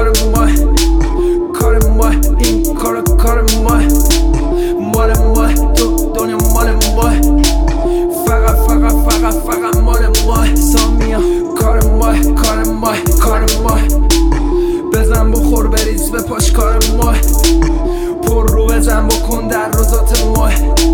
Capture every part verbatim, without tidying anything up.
کار ما کار ما این کار کار ما مال ما تو دنیا مال ما فقط فقط فقط فقط مال ما سامیا کار ما کار ما کار ما بزن بخور بریز به پاش کار ما پر رو بزن بکن در روزات ما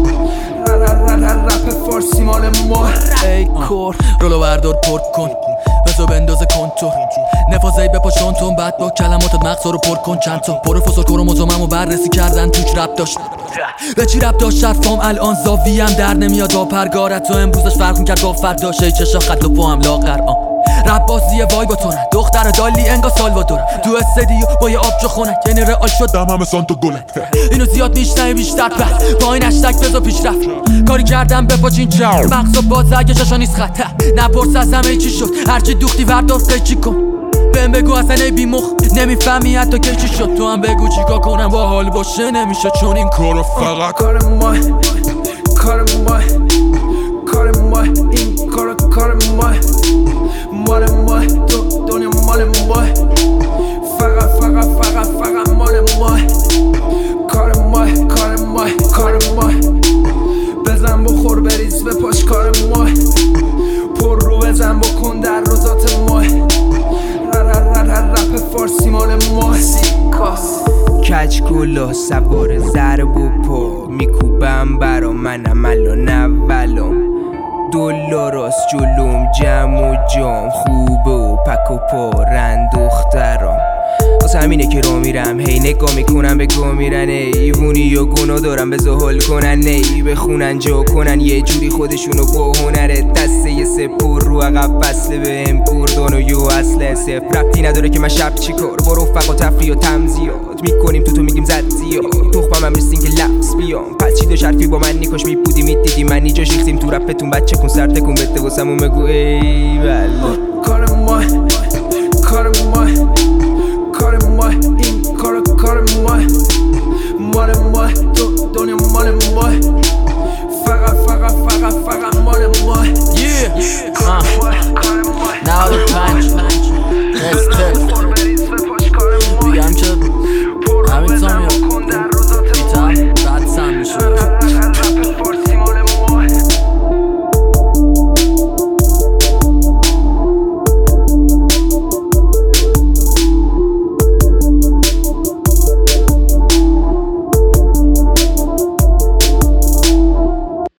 رپ فارسی مال ما ای کور رولو بردار پرد کن بزو بندازه کنتور نفازهی به پاشون تون بعد با کلماتت مغزا رو پر کن چند تا پروفسور کروموزوممو بررسی کردن توش رپ داشت به چی رپ داشت شرفام الان زاویم در نمیاد با پرگارت تو امروزش فرق میکرد با فرداشه ای چشا خط و پا هم لاغر آن رپ بازیه وای با تو نه دختر دالی انگا سالوادور تو استدیو با یه آبجو خونک یعنی رئال شد دم همه سانتو گلک اینو زیاد میشنه بیشتر پر با این هشتگ بزا پیش رفت کاری کردم بپاچین چه مغزا باز اگه شاشا نیست خط نپرس از همه چی شد هرچی دوختی وردار قیچی کن بهم بگو اصلا ای بی مخ نمیفهمی حتی که چی شد تو هم بگو چیکار کنم با حال باشه نمیشه چون این کارو فقط کار ما کار ما کار ما این کار کار ما مال ما تو دنیا مال ما فقط فقط فقط فقط مال ما کار ما کار ما کار ما بزن بخور بریز به پاش کار ما پر رو بزن بکن در روزات ما رپ فارسی مال ما سیکاس کج کلا سوار ضرب و پا میکوبم برا منم الان اولم دلاراست جلوم جمع و جام خوبه و پک و پارن دخترام واسه همینه که رو میرم هی نگاه میکنم به گاه میرن ایوونی یا گناه دارم بزا حال کنن نی بخونن جا کنن یه جوری خودشونو با هنره دسته یه سپر رو عقب بسله به هم کردان و یو اصله صفر ربطی نداره که من شب چی کار با رفق و تفریح و تمزیاد میکنیم تو تو میگیم زد زیاد تخمم هم رسیم که لفظ بیام پس چی دو شرفی با من نیکاش میبودی میدیدی من نیجاش ریختیم تو رپتون بچه کن سر تکون بده واسمون بگو ای بله کار ما